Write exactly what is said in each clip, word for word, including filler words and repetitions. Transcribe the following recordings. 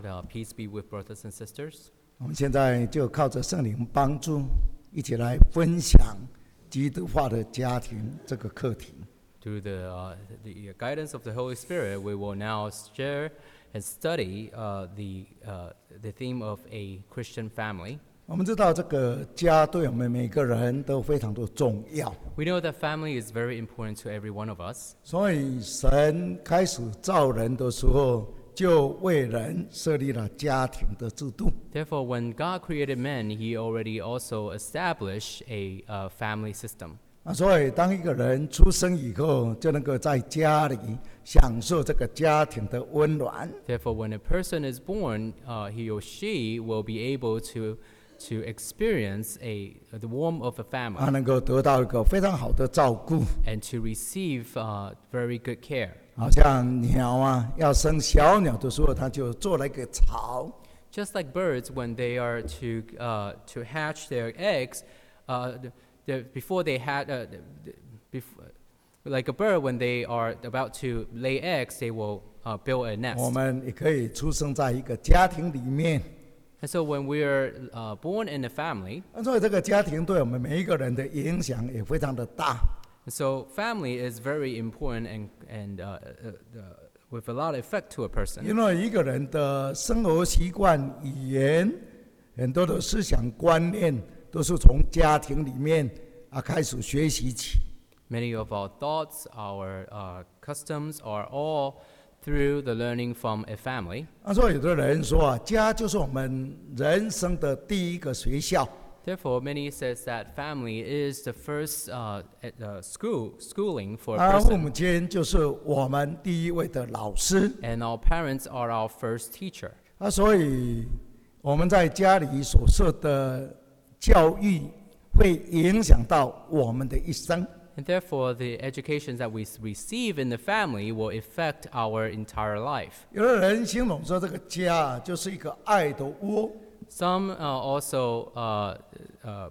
Uh, peace be with brothers and sisters. 我们现在就靠着圣灵帮助，一起来分享基督化的家庭这个课题。 Through the, uh, the guidance of the Holy Spirit, we will now share and study uh, the, uh, the theme of a Christian family. 我们知道这个家对我们每个人都非常的重要， We know that family is very important to every one of us. 所以神开始造人的时候，就为人设立了家庭的制度。 Therefore, when God created man, he already also established a uh, family system. 啊，所以当一个人出生以后，就能够在家里享受这个家庭的温暖。 Therefore, when a person is born, uh, he or she will be able to to experience a the warmth of a 他 family 能够得到一个非常好的照顾， and to receive uh, very good care. 好像鸟啊，要生小鸟的时候，它就做了一个巢。 Just like birds, when they are to uh, to hatch their eggs, uh, the, the, before they had, uh, the, before, like a bird, when they are about to lay eggs, they will uh, build a 我 nest. 们也可以出生在一个家庭里面， And so, when we are uh, born in a family, 所以这个家庭对我们每一个人的影响也非常的大。 so family is very important and and uh, uh, uh, with a lot of effect to a person. 因为一个人的生活习惯、语言，很多的思想观念，都是从家庭里面啊开始学习起。 Many of our thoughts, our uh, customs are all through the learning from a family. 啊，所以有的人说啊，家就是我们人生的第一个学校。 Therefore, many says that family is the first uh, at, uh, school schooling for a 啊，父 person, 母亲就是我们第一位的老师。 and our parents are our first teacher. 啊，所以我们在家里所受的教育，会影响到我们的一生。 And therefore, the education that we s- receive in the family will affect our entire life. 有的人形容说，这个家啊就是一个爱的窝。 Some uh, also uh, uh, uh,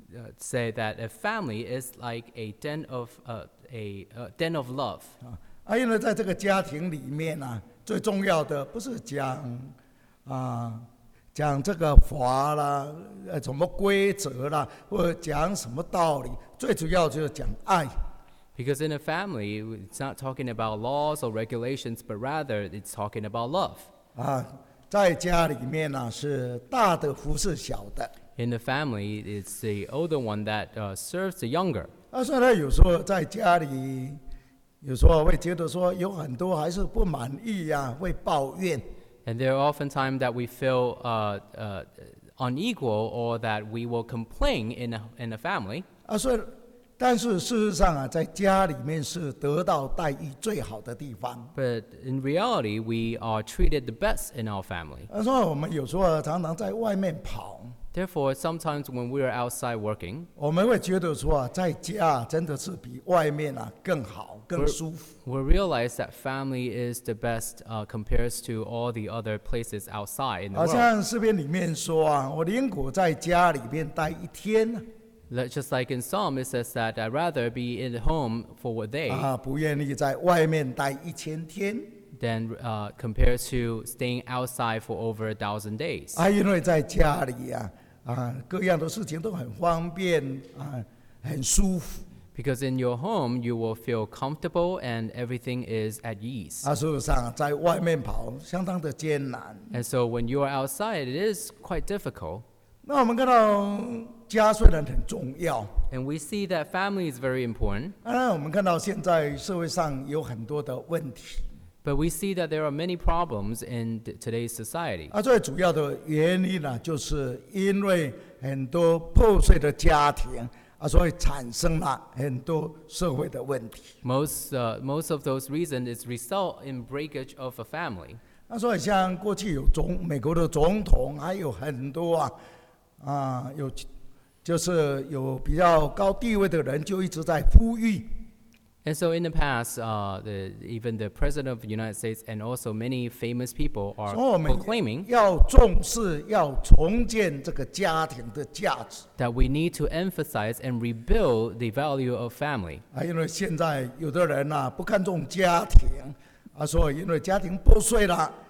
say that a family is like a den of uh, a uh, den of love. 啊，因为在这个家庭里面啊，最重要的不是讲啊讲这个法啦，呃，什么规则啦，或者讲什么道理，最主要就是讲爱。 Because in a family, it's not talking about laws or regulations, but rather it's talking about love. 啊，在家里面呢、是大的服侍小的。 In the family, it's the older one that uh, serves the younger. 啊，所以呢，有时候在家里，有时候会觉得说有很多还是不满意呀、会抱怨。 And there are often times that we feel uh, uh, unequal or that we will complain in a, in a family. 啊，所以，但是事实上啊，在家里面是得到待遇最好的地方。 But in reality, we are treated the best in our family. 啊，所以我们有时候常常在外面跑， Therefore, sometimes when we are outside working, 我们会觉得说啊，在家真的是比外面啊更好、更舒服。 we realize that family is the best uh, compared to all the other places outside in the 好 world. 像诗篇里面说啊，我宁可在家里面待一天 Let- Just like in Psalm, it says that I'd rather be in the home for a day 啊，不愿意在外面待一千天。 than uh, compared to staying outside for over a thousand days. 啊，因为在家里啊，啊，各样的事情都很方便啊，很舒服。 Because in your home, you will feel comfortable and everything is at ease. 啊，事实上在外面跑相当的艰难。 And so when you are outside, it is quite difficult. 那我们看到家虽然很重要， And we see that family is very important, 当然我们看到现在社会上有很多的问题。 but we see that there are many problems in th- today's society. 啊，最主要的原因呢，就是因为很多破碎的家庭啊，所以产生了很多社会的问题。 Most, uh, most of those reasons is result in breakage of a family. 那所以像过去有总美国的总统，还有很多啊啊有就是有比较高地位的人，就一直在呼吁 And so in the past, uh, the, even the President of the United States and also many famous people are 所以我们 proclaiming 要重视，要重建这个家庭的价值 that we need to emphasize and rebuild the value of family. 啊，因为现在有的人呐、不看重家庭啊，所以因为家庭破碎了，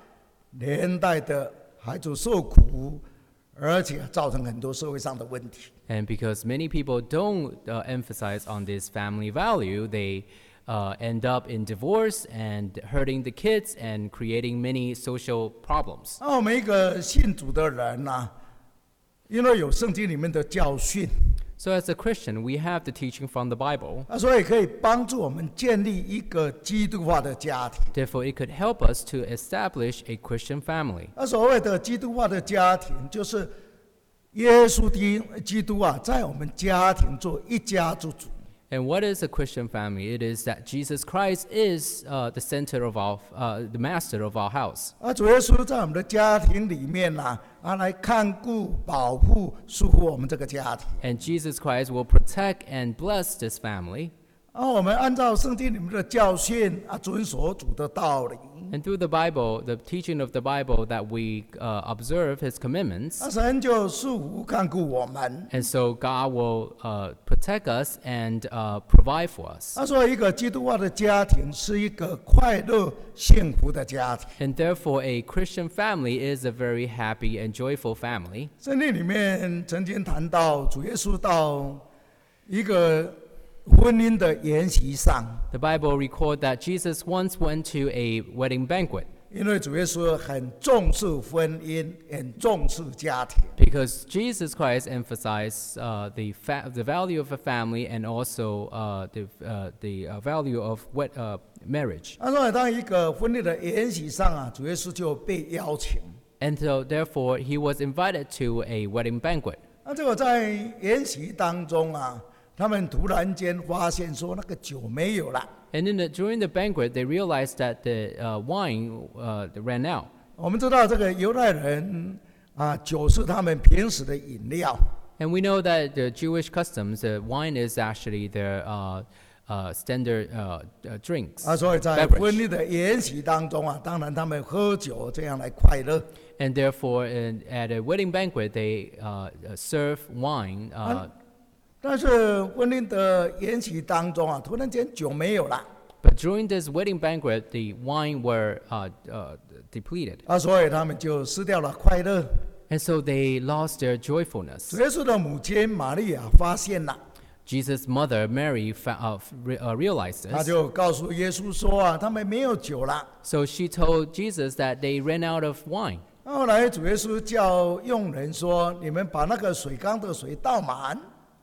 连带的孩子受苦，而且造成很多社会上的问题。 And because many people don't uh, emphasize on this family value, they uh, end up in divorce and hurting the kids and creating many social problems. 那我们一个信主的人呐、啊，因为有圣经里面的教训， So as a Christian, we have the teaching from the Bible. 啊，所以可以帮助我们建立一个基督化的家庭。 Therefore, it could help us to establish a Christian family. 那所谓的基督化的家庭，就是耶稣基基督啊，在我们家庭做一家之主。 And what is a Christian family? It is that Jesus Christ is uh, the center of our, uh, the master of our house. 啊，主耶稣在我们的家庭里面呐、啊，啊，来看顾、保护、束缚我们这个家庭。 And Jesus Christ will protect and bless this family. 啊，我们按照圣经里面的教训啊，遵守主的道理。 And through the Bible, the teaching of the Bible, that we uh, observe His commandments. 啊，神就束缚看顾我们。 And so God will uh, protect us and uh, provide for us. 啊，所以一个基督化的家庭是一个快乐、幸福的家庭。 And therefore, a Christian family is a very happy and joyful family. 圣经里面曾经谈到主耶稣到一个婚姻的筵席上， The Bible records that Jesus once went to a wedding banquet 因为主耶稣很重视婚姻，很重视家庭。 because Jesus Christ emphasized uh, the, fa- the value of a family and also uh, the, uh, the uh, value of wed- uh, marriage. 啊，所以当一个婚礼的筵席上啊，主耶稣就被邀请。 And so, therefore, he was invited to a wedding banquet. 那这个在筵席当中啊，他们突然间发现说那个酒没有了。 And in the, during the banquet, they realized that the uh, wine uh, ran out. 我们知道这个犹太人啊，酒是他们平时的饮料。 And we know that the Jewish customs, uh, wine is actually their uh, uh, standard uh, uh, drinks. 啊，所以在 beverage. 婚礼的筵席当中啊，当然他们喝酒这样来快乐。 And therefore, in, at a wedding banquet, they uh, uh, serve wine. Uh, 但是婚礼的筵席当中啊，突然间酒没有了。 but during this wedding banquet, the wine were uh, uh, depleted. 啊，所以他们就失掉了快乐。 And so they lost their joyfulness. 主耶稣的母亲玛利亚发现了， Jesus' mother, Mary, fa- uh, re- uh, realized 他 this. 就告诉耶稣说啊，他们没有酒了。 So she told Jesus that they ran out of wine. 后来主耶稣叫佣人说：“你们把那个水缸的水倒满，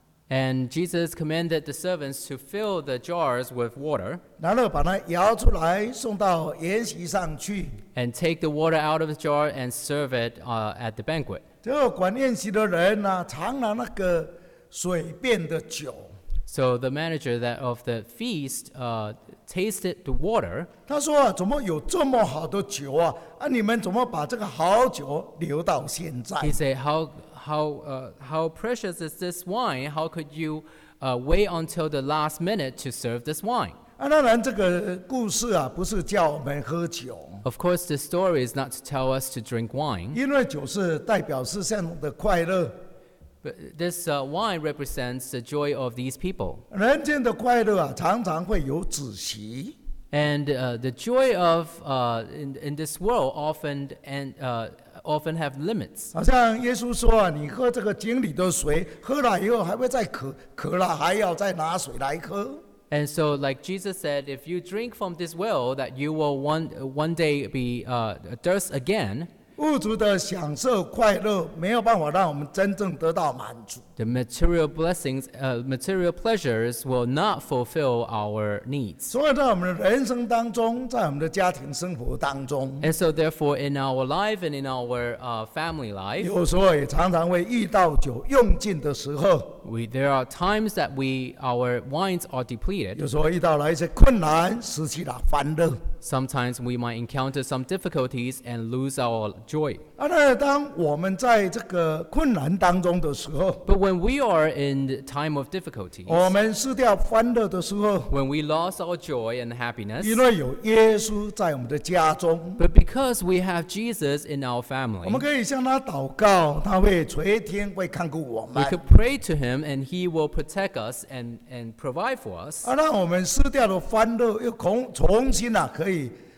And Jesus commanded the servants to fill the jars with water 然后把它舀出来送到筵席上去。 and take the water out of the jar and serve it uh, at the banquet. 这个管宴席的人呢、尝了那个水变的酒， So the manager that of the feast uh, tasted the water, 他说啊，怎么有这么好的酒啊？啊，你们怎么把这个好酒留到现在？ he said, how, how, uh, how precious is this wine? How could you uh, wait until the last minute to serve this wine? 啊，当然这个故事啊，不是叫我们喝酒， Of course, the story is not to tell us to drink wine, 因为酒是代表世上的快乐， but this uh, wine represents the joy of these people. 人间的快乐啊，常常会有止息。 And uh, the joy of uh, in, in this world often and uh, often have limits. 好像耶稣说啊，你喝这个井里的水，喝了以后还会再渴，渴了还要再拿水来喝。 And so, like Jesus said, if you drink from this well, that you will one one day be uh, thirst again. 物质的享受快乐没有办法让我们真正得到满足， The material blessings, uh, material pleasures will not fulfill our needs. 所以在我们的人生当中，在我们的家庭生活当中， And so, therefore, in our life and in our uh, family life, 有时候也常常会遇到酒用尽的时候， we there are times that we our wines are depleted. 有时候遇到了一些困难，失去了欢乐。 Sometimes we might encounter some difficulties and lose our joy. 啊，那当我们在这个困难当中的时候， But when we are in the time of difficulties, 我们失掉欢乐的时候， when we lost our joy and happiness, 因为有耶稣在我们的家中， but because we have Jesus in our 我 family, 们可以向他祷告，他会垂听，会看顾我 we 们。 could pray to Him and He will protect us and, and provide for us. 啊，让我们失掉的欢乐又重重新啊，可以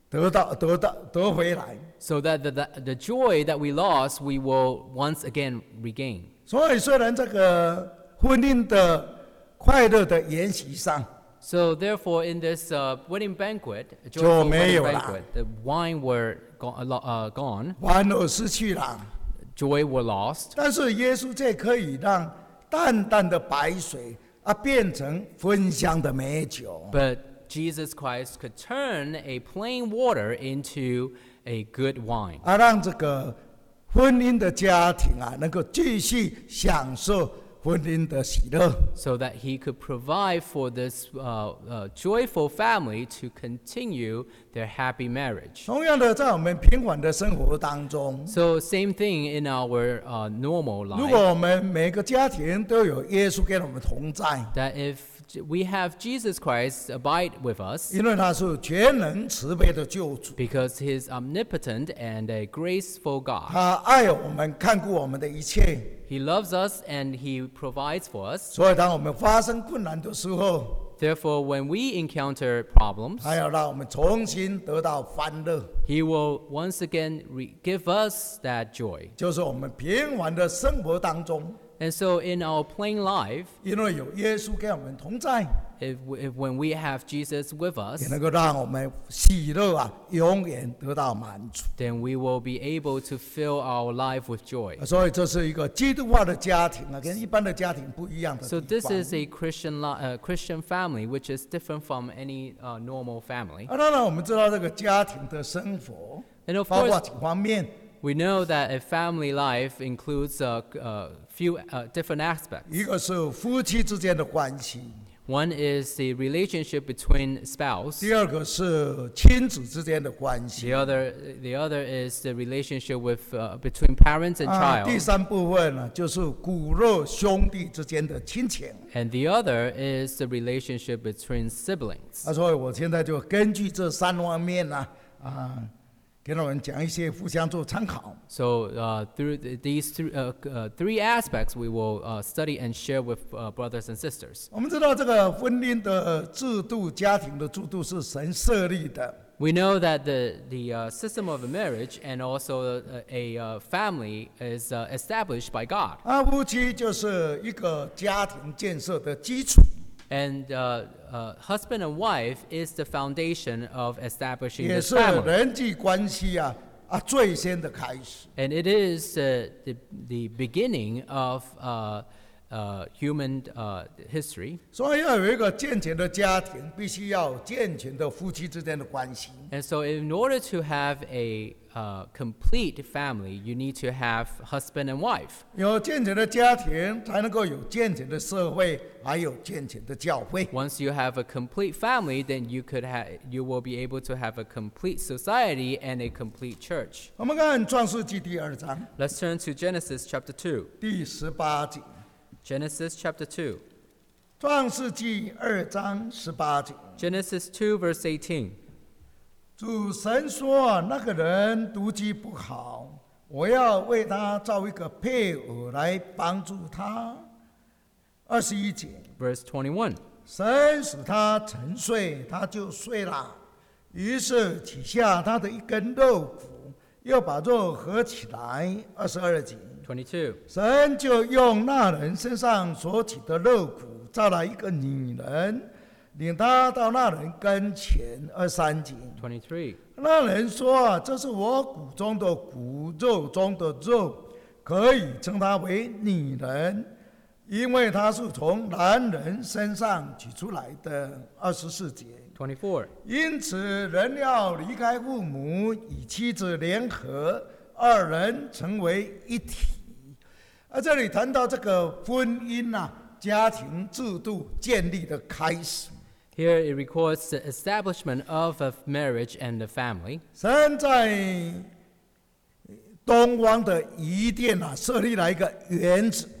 得到得到得回来。 so that the, the, the joy that we lost, we will once again regain. 所以虽然这个婚姻的快乐的筵席上， So therefore, in this uh, wedding banquet, a 就 joyful 没 wedding 有了。 banquet, the wine were go- a lo- uh, gone, 欢乐失去了。 joy were lost. 但是耶稣却可以让淡淡的白水啊变成芬香的美酒。 But Jesus Christ could turn a plain water into a good wine, 啊，让这个婚姻的家庭啊，能够继续享受婚姻的喜乐。 so that he could provide for this uh, uh, joyful family to continue their happy marriage. 同样的，在我们平凡的生活当中， So same thing in our uh, normal 如果 life, 我们每个家庭都有耶稣跟我们同在， that if we have Jesus Christ abide with us, 因为他是全能慈悲的救主， because he is omnipotent and a graceful God. 他爱我们，看顾我们的一切。 He loves us and he provides for us. 所以，当我们发生困难的时候， Therefore, when we encounter problems, 他要让我们重新得到欢乐， he will once again re- give us that joy. 就是我们平凡的生活当中， And so in our plain life, 因为有耶稣跟我们同在， if, if when we have Jesus with 也 us, 能够让我们喜乐啊，永远得到满足。 then we will be able to fill our life with joy. 所以，这是一个基督化的家庭啊，跟一般的家庭不一样的 So 地 this 方。 is a Christian li- uh, Christian family, which is different from any uh, normal family. 啊，当然我们知道这个家庭的生活， And of 包括 course, 几方面。 we know that a family life includes a, a few uh, different aspects. 一个是夫妻之间的关系， One is the relationship between spouse. 第二个是亲子之间的关系 The other, the other is the relationship with uh, between parents and 啊，第 child. 三部分呢，就是骨肉兄弟之间的亲情。 And the other is the relationship between siblings. 啊，所以我现在就根据这三方面呢，啊，给我们讲一些互相做参考。 So uh, through th- these th- uh, uh, three aspects, we will uh, study and share with uh, brothers and sisters. 我们知道这个婚姻的制度、家庭的制度是神设立的。 We know that the, the uh, system of a marriage and also a, a uh, family is uh, established by God. 啊，夫妻就是一个家庭建设的基础， And uh, uh, husband and wife is the foundation of establishing 也 this 是 family. 人际关系啊啊最先的开始。 And it is uh, the, the beginning of uh, uh, human uh, history. 所以要有一个健全的家庭，必须要有健全的夫妻之间的关系。 And so in order to have a uh, complete family, you need to have husband and wife. 有健全的家庭，才能够有健全的社会，还有健全的教会。 Once you have a complete family, then you could ha- you will be able to have a complete society and a complete church. 我们看创世纪第二章 Let's turn to Genesis chapter two. 第十八节， Genesis chapter two. 创世纪二章十八节， Genesis two verse eighteen. 主神说：“那个人独居不好，我要为他造一个配偶来帮助他。”二十一节， Verse twenty-one. 神使他沉睡，他就睡了。于是取下他的一根肉骨，又把肉合起来。二十二节， twenty-two. 神就用那人身上所取的肉骨，造了一个女人，领他到那人跟前。二十三节， twenty-three. 那人说：“这是我骨中的骨，肉中的肉，可以称他为女人，因为他是从男人身上取出来的。”二十四节， twenty-four. 因此人要离开父母，与妻子联合，二人成为一体。而这里谈到这个婚姻啊，家庭制度建立的开始。 Here it records the establishment of a marriage and the family. 神在东方的伊甸啊，设立了一个园子。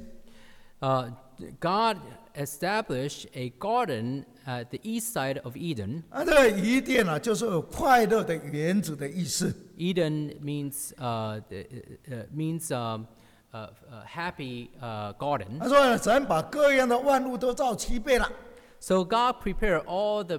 Uh, God established a garden at the east side of Eden. 啊，这个伊甸啊，就是快乐的园子的意思。 Eden means uh, uh, uh, means um, uh, uh, happy uh, garden. 他说，神把各样的万物都造齐备了， So God prepared all the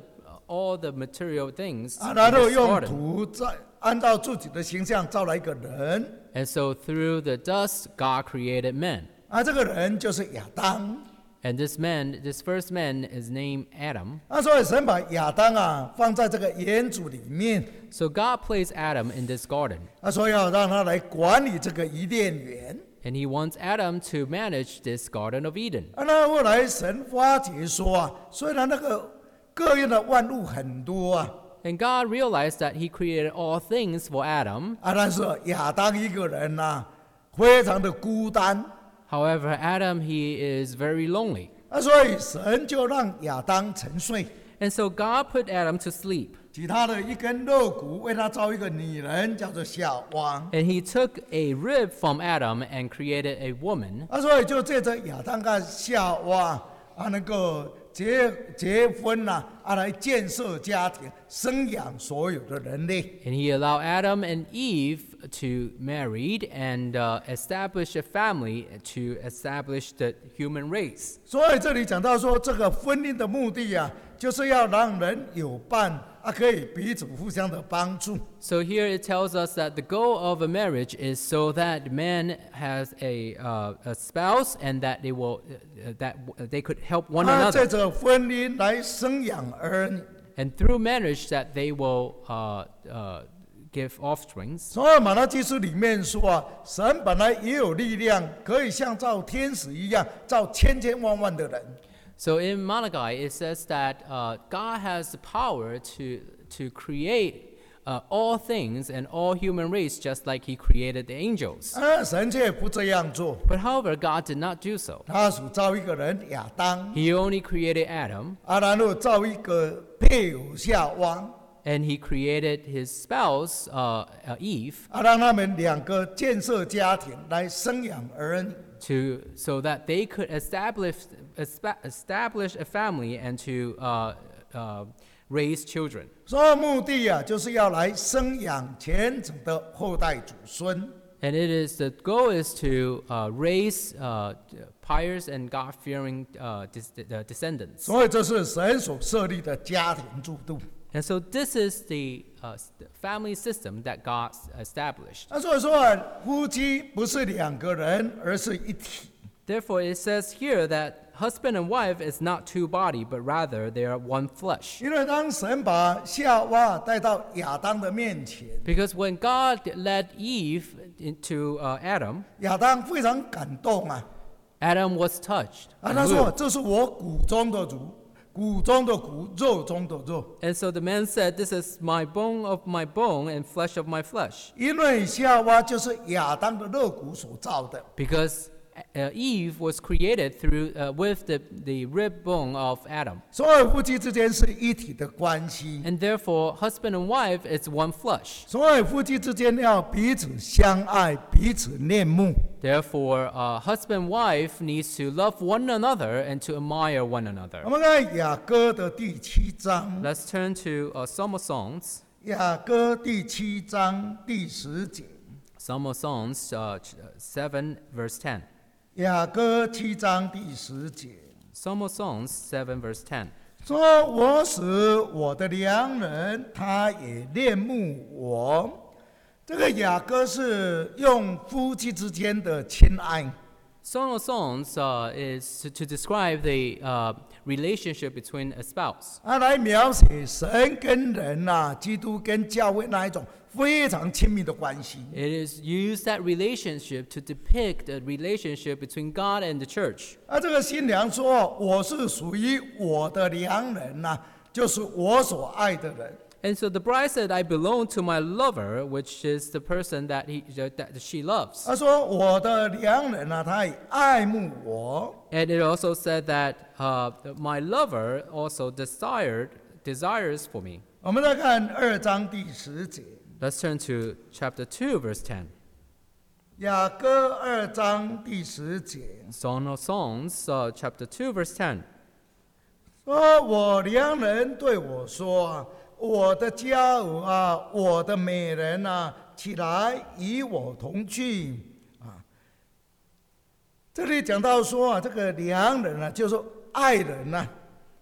all the material things 啊， in 然后 this 用 garden. 土再按照自己的形象造了一个人， And so through the dust, God created man. 啊，这个人就是亚当。 And this man, this first man is named Adam. 啊，所以神把亚当啊放在这个园子里面， So God placed Adam in this garden. 啊，说要让他来管理这个伊甸园。 And he wants Adam to manage this Garden of Eden. 啊，那后来神发觉说啊，虽然那个各样的万物很多啊， And God realized that he created all things for Adam. 啊，但是亚当一个人呐、啊，非常的孤单。 However, Adam, he is very lonely. 啊，所以神就让亚当沉睡， And so God put Adam to sleep. 其他的一根肉骨为他造一个女人，叫做夏娃。 And he took a rib from Adam and created a woman. 啊，所以就借着亚当跟夏娃啊，能够结结婚呐、啊，啊，来建设家庭，生养所有的人类。 And he allowed Adam and Eve to marry and uh, establish a family to establish the human race. 所以这里讲到说，这个婚姻的目的啊，就是要让人有伴啊，可以彼此互相的帮助。 So here it tells us that the goal of a marriage is so that man has a, uh, a spouse and that they will uh, that they could help one 啊，借 another. 着婚姻来生养儿女。 And through marriage that they will uh, uh, give offsprings. 所以马拉基书里面说啊，神本来也有力量，可以像造天使一样造千千万万的人。 So in Malachi it says that uh, God has the power to to create uh, all things and all human race just like he created the angels. 啊，神却不这样做， But however, God did not do so. 他属造一个人亚当， He only created Adam 啊，然后造一个配偶夏娃， and he created his spouse uh, uh, Eve 啊，让他们两个建设家庭来生养儿女。 to so that they could establish espa- establish a family and to uh, uh, raise children. 所以目的啊，就是要来生养虔诚的后代祖孙。 And it is the goal is to uh, raise uh, pious and God-fearing uh, dis- uh, descendants. 所以这是神所设立的家庭制度。 And so this is the uh, s- the family system that God established. 那所以说啊，夫妻不是两个人，而是一体。 Therefore, it says here that husband and wife is not two body, but rather they are one flesh. 因为当神把夏娃带到亚当的面前， Because when God led Eve into uh, Adam, 亚当非常感动啊， Adam was touched. 啊， and 他说：“ moved. 这是我骨中的骨，骨中的骨，肉中的肉。 And so the man said, "This is my bone of my bone and flesh of my flesh." ” 因为夏娃就是亚当的肉骨所造的， Because uh, Eve was created through uh, with the, the rib bone of Adam. 所以夫妻之间是一体的关系。 And therefore, husband and wife is one flesh. 所以夫妻之间要彼此相爱，彼此恋慕。 Therefore, uh, husband and wife needs to love one another and to admire one 我 another. 们看雅歌的第七章， Let's turn to uh, Psalm of Songs. 雅歌第七章第十节， Psalm of Songs uh, ch- uh, seven, verse ten. 雅歌七章第十节 Psalm of Songs seven, verse ten. 说：“我使我的良人，他也恋慕我。”这个雅歌是用夫妻之间的亲爱。 Song of Songs uh, is to, to describe the uh, relationship between a spouse. 啊，来描写神跟人呐、基督跟教会那一种非常亲密的关系。 It is used that relationship to depict a relationship between God and the church. 啊，这个新娘说：“我是属于我的良人呐、就是我所爱的人。” And so the bride said, "I belong to my lover," which is the person that he that she loves. 他说：“我的良人呐、他也爱慕我。 And it also said that uh, my lover also desired desires for me. ” 我们再看二章第十节， Let's turn to chapter two, verse ten. 雅歌二章第十节 Song of Songs, uh, chapter two, verse ten. 说：“我良人对我说。” 我的佳偶啊，我的美人啊，起来与我同去啊！这里讲到说啊，这个良人啊，就是爱人呐、啊。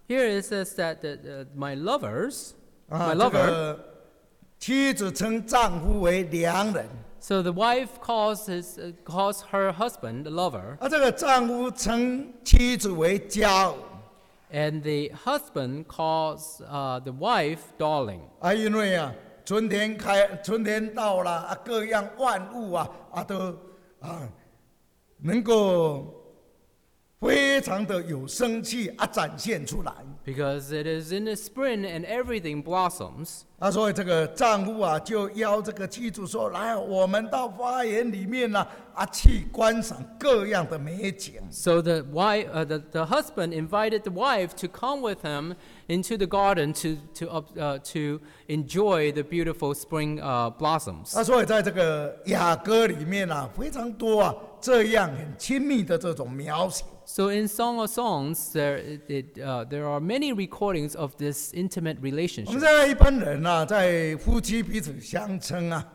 Here it says that the, uh, my lovers, 啊， my 这 lover. 个妻子称丈夫为良人， So the wife calls his uh, calls her husband the lover, 啊，这个丈夫称妻子为佳偶， and the husband calls uh, the wife darling. 啊，因为啊，春天开，春天到了啊，各样万物啊啊都啊能够非常的有生气啊展现出来。 Because it is in the spring and everything blossoms. 啊，所以这个丈夫啊，就邀这个妻子说：“来，我们到花园里面呢、啊，啊，去观赏各样的美景。 So the wife, uh, the, the husband invited the wife to come with him into the garden to to up- uh, to enjoy the beautiful spring uh, blossoms. 啊，所以在这个雅歌里面啊，非常多啊这样很亲密的这种描写。 So in Song of Songs, there it, it, uh, there are many recordings of this intimate 我们 relationship. 现在一般人啊，在夫妻彼此相称啊，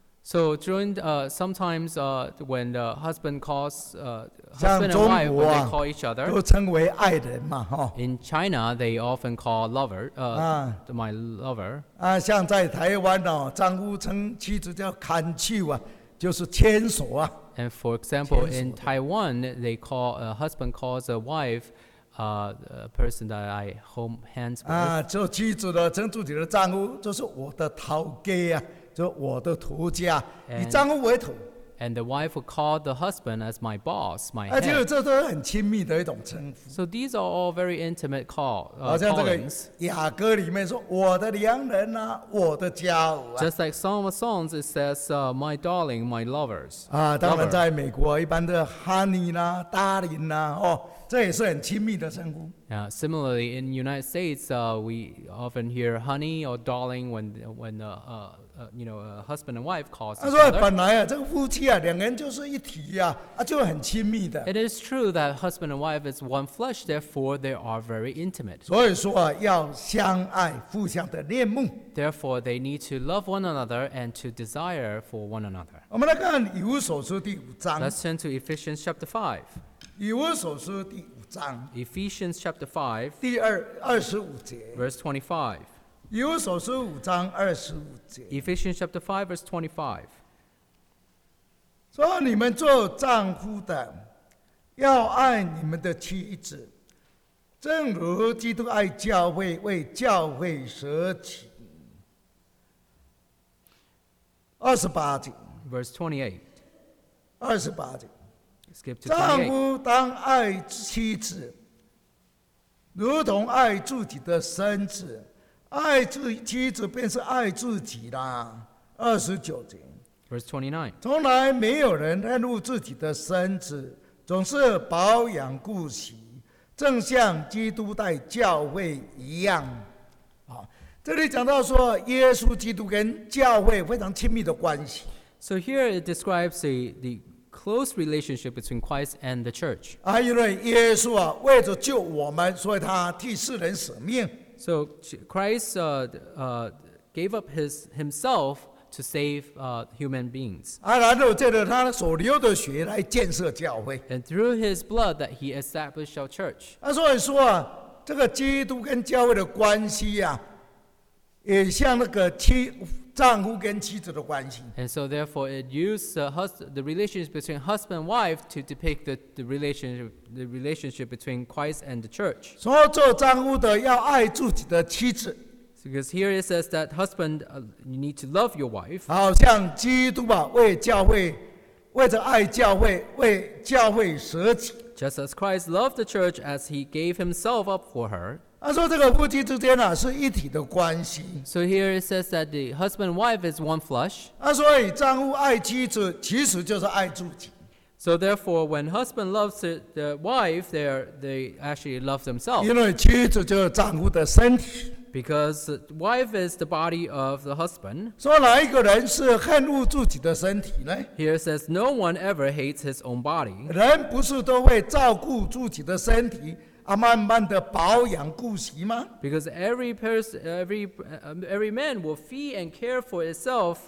So during uh, sometimes uh, when the husband calls uh, 像 husband and 中 wife 国 when 啊 they call each other. 都称为爱人嘛，哈、 In China, they often call lover, uh, Ah. my lover. 啊，像在台湾哦，丈夫称妻子叫砍手啊，就是牵手啊。 And for example, 牵手 in 的。 Taiwan, they call a husband calls a wife uh, a person that I hold hands with. 啊，做妻子的称自己的丈夫，就是我的头家啊，就是我的头家，以 And- 丈夫为头。 And the wife would call the husband as my boss, my 啊，其实 head. 这都是很亲密的一种称呼。 So these are all very intimate call 好 uh, 像这个 callings. 雅歌里面说：“我的良人啊，我的佳偶啊。 Just like Song of Songs, it says, uh, "My darling, my lovers." ” 啊，当然 Lover. 在美国一般的 honey 啦、darling 啦，哦，这也是很亲密的称呼。 Uh, similarly, in United States, uh, we often hear "honey" or "darling" when when uh, uh, uh, you know a husband and wife calls 他 each 说 other. 本来啊，这个夫妻啊，两个人就是一体呀、啊，啊，就很亲密的。 It is true that husband and wife is one flesh, therefore they are very intimate. 所以说啊，要相爱，互相的恋慕。 Therefore, they need to love one another and to desire for one another. 我们来看《以弗所书》第五章，《 Let's turn to Ephesians chapter five. 以弗所书》第五章 Ephesians chapter five, 第二二十五节，《 verse twenty-five. 以弗所书》五章二十五节 Ephesians chapter five, verse twenty-five. 说：“你们做丈夫的，要爱你们的妻子，正如基督爱教会，为教会舍己。”二十八节， Verse twenty-eight. 二十八节。 Skip to 丈 twenty-eight. 夫当爱妻子，如同爱自己的身子，爱自妻子便是爱自己啦。二十九节， Verse twenty-nine. 从来没有人恨恶自己的身子，总是保养顾惜，正像基督待教会一样。啊，这里讲到说，耶稣基督跟教会非常亲密的关系。 So here it describes the, the close relationship between Christ and the church. 啊，因为耶稣啊，为着救我们，所以他替世人舍命。 So Christ uh, uh, gave up his himself to save uh, human beings. 啊，然后借着他所流的血来建设教会。 And through his blood that he established our church. 啊，所以说啊，这个基督跟教会的关系呀、啊，也像那个妻丈夫跟妻子的关系。 And so therefore it used uh, hus- the relationship between husband and wife to depict the, the relationship the relationship between Christ and the church. 说做丈夫的要爱自己的妻子， Because here it says that husband, uh, you need to love your wife. 好像基督啊，为教会，为着爱教会，为教会舍己。 Just as Christ loved the church as he gave himself up for her. 他说这个夫妻之间啊是一体的关系。 So here it says that the husband and wife is one flesh. 啊，所以丈夫爱妻子，其实就是爱自己。 So therefore, when husband loves the, the wife, they are, they actually love themselves. 因为妻子就是丈夫的身体。 Because the wife is the body of the husband. 说哪一个人是恨恶自己的身体呢？ Here it says, no one ever hates his own body. 人不是都会照顾自己的身体啊，慢慢的保养顾惜吗？ Because every person, every, uh, every man will feed and care for itself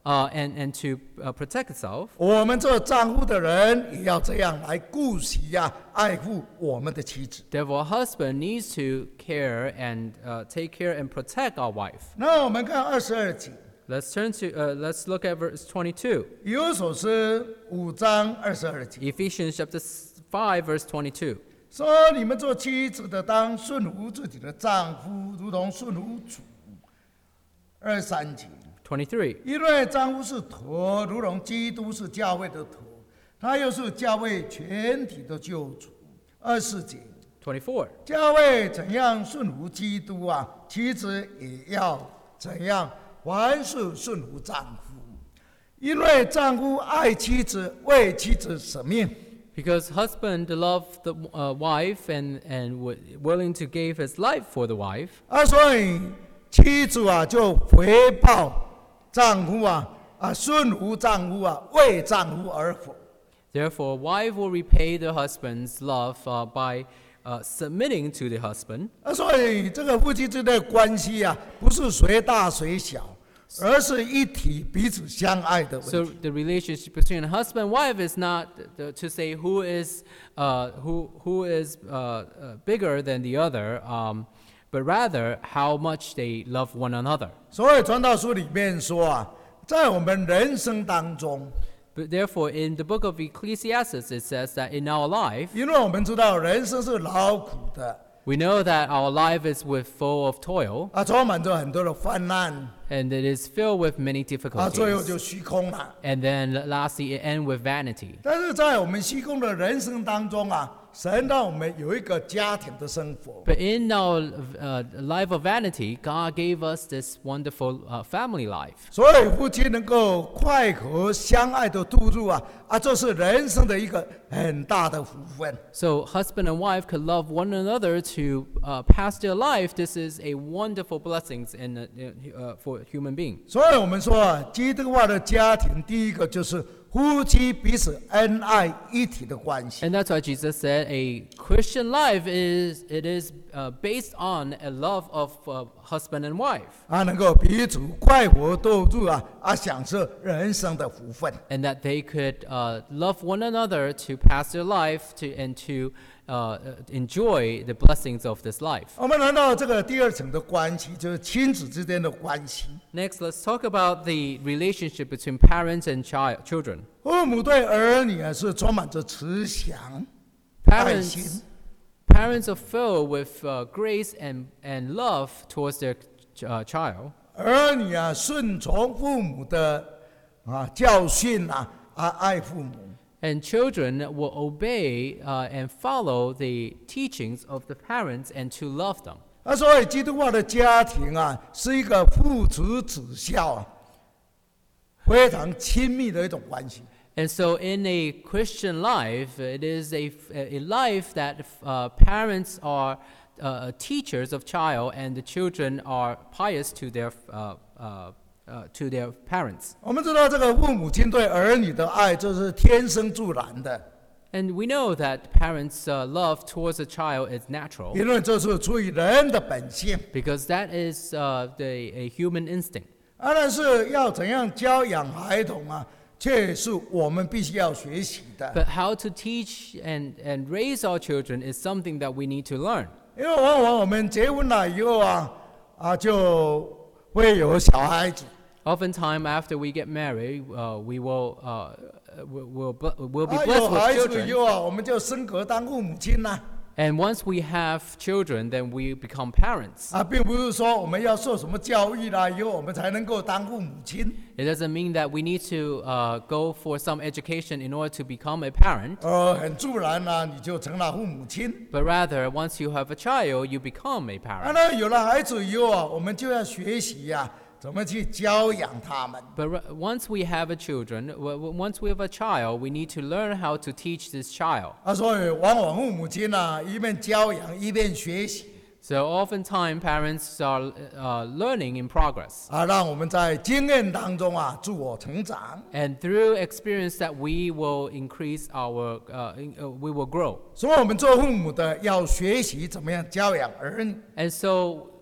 uh, and, and to uh, protect itself. 我们做丈夫的人也要这样来顾惜呀、爱护我们的妻子。 Therefore, a husband needs to care and uh, take care and protect our wife. 那我们看二十二节， Let's turn to, uh, let's look at verse twenty-two. 以弗所书五章二十二节 Ephesians chapter five, verse twenty-two. 说：“你们做妻子的，当顺服自己的丈夫，如同顺服主。”二十三节， twenty-three. 因为丈夫是头，如同基督是教会的头，他又是教会全体的救主。二十四节， twenty-four. 教会怎样顺服基督啊，妻子也要怎样，凡事顺服丈夫。因为丈夫爱妻子，为妻子舍命。 Because husband loved the uh, wife and, and w- willing to give his life for the wife. 啊，所以妻子啊就回报丈夫啊啊顺服丈夫啊，为丈夫而活。 Therefore, wife will repay the husband's love uh, by uh, submitting to the husband. 啊，所以这个夫妻之间的关系啊，不是谁大谁小，而是一体彼此相爱的问 So 题。 the relationship between husband and wife is not the, to say who is uh, who who is uh, uh, bigger than the other, um, but rather how much they love one another. 所以传道书里面说啊，在我们人生当中， But therefore, in the book of Ecclesiastes, it says that in our life, 因为我们知道人生是劳苦的 we know that our life is with full of toil, 啊，充满着很多的患难 and it is filled with many 啊，最后 difficulties. 就虚空了。 And then lastly, it ends with vanity. 但是在我们虚空的人生当中啊，神让我们有一个家庭的生活。 But in our uh, life of vanity, God gave us this wonderful uh, family life. 所以夫妻能够快和相爱的度日啊，啊，这是人生的一个很大的福分。 So husband and wife could love one another to uh, pass their life. This is a wonderful blessing in, uh, uh, for human being. 所以我们说啊，基督化的家庭，第一个就是夫妻彼此恩爱一体的关系。 And that's why Jesus said a Christian life is it is uh, based on a love of uh, husband and wife, 啊，能够彼此快活度日啊，啊，享受人生的福分。 and that they could uh, love one another to pass their life to and to uh, enjoy the blessings of this life. 我们来到这个第二层的关系，就是亲子之间的关系。 Next, let's talk about the relationship between parents and child children. 父母对儿女啊是充满着慈祥、爱心。 Parents parents are filled with uh, grace and and love towards their uh, child. 儿女啊顺从父母的啊教训啊啊爱父母。 And children will obey uh, and follow the teachings of the parents and to love them. 啊，所以基督化的家庭啊，是一个父慈子孝啊，非常亲密的一种关系。 And so, in a Christian life, it is a, a life that uh, parents are uh, teachers of child, and the children are pious to their uh, uh, uh, to their parents. 我们知道，这个父母亲对儿女的爱，这是天生自然的， And we know that parents' uh, love towards a child is natural 因为这是出于人的本性。 because that is uh, the a human instinct. 啊，但是要怎样教养孩童啊，却是我们必须要学习的。 But how to teach and, and raise our children is something that we need to learn. 因为往往我们结婚了以后啊，啊就会有小孩子。 Oftentimes, after we get married, uh, we will uh, will will will be 啊， blessed 有 with 孩子以 children. 后啊，我们就升格当父母亲啦。 And once we have children, then we become parents. 啊，并不是说我们要受什么教育啦，以后我们才能够当父母亲。 It doesn't mean that we need to uh, go for some education in order to become a parent, 呃，很自然啦、你就成了父母亲。 but rather, once you have a child, you become a 啊， parent. 那有了孩子以后啊，我们就要学习呀、怎么去教养他们。 But ra- once we have a children, w- w- once we have a child, we need to learn how to teach this child. 啊，所以往往父母亲啊，一边教养一边学习 So oftentimes, parents are uh, learning in progress. 啊，让我们在经验当中啊，自我成长。 And through experience that we will increase our, uh, in- uh, we will grow. 所以，我们做父母的要学习怎么样教养儿女。 And so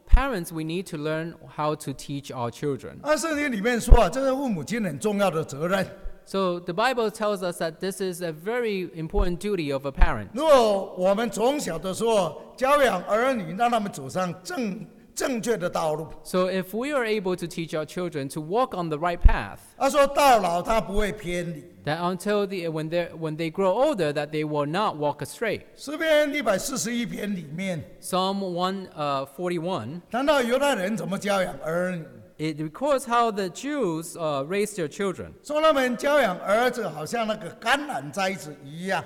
parents, we need to learn how to teach our children. 啊，圣经里面说啊，这是父母亲很重要的责任。 So the Bible tells us that this is a very important duty of a parent. 如果我们从小的时候教养儿女，让他们走上正正确的道路， So if we are able to teach our children to walk on the right path, 他说到老他不会偏离。 that until the, when, they when they grow older, that they will not walk astray. 诗篇一百四十一篇里面 Psalm one forty-one, 谈到犹太人怎么教养儿女， it records how the Jews uh, raised their children. 说他们教养儿子好像那个橄榄摘子一样。